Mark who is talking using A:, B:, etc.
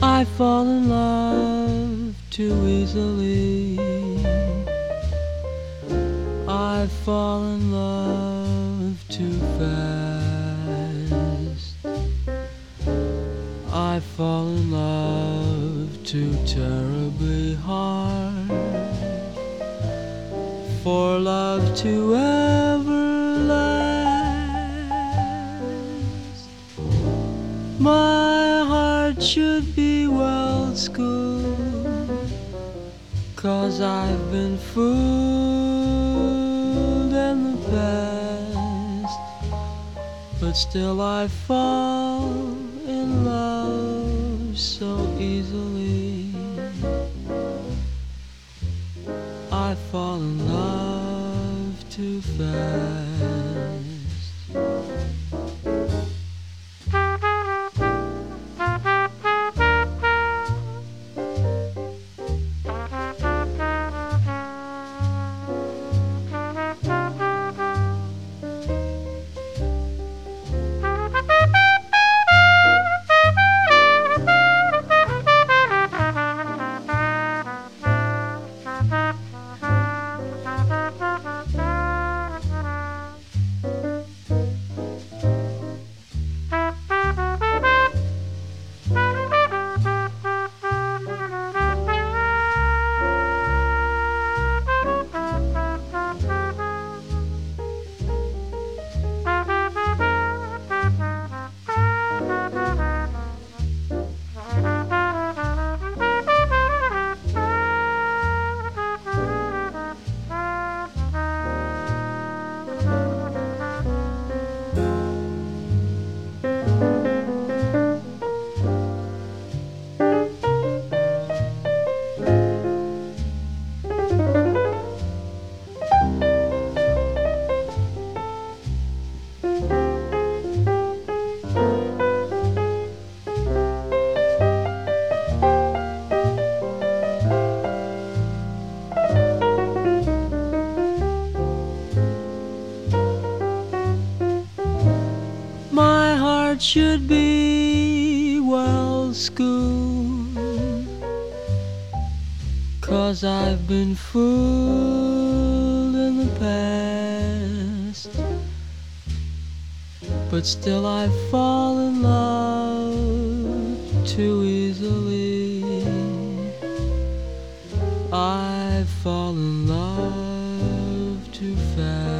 A: I fall in love too easily. I fall in love too fast. I fall in love too terribly hard for love to ever last. My heart should be well schooled, 'cause I've been fooled in the past, but still I fall in love so easily. I fall in love too fast. My heart should be well schooled, 'cause I've been fooled in the past, but still I fall in love too easily. I fall in love too fast.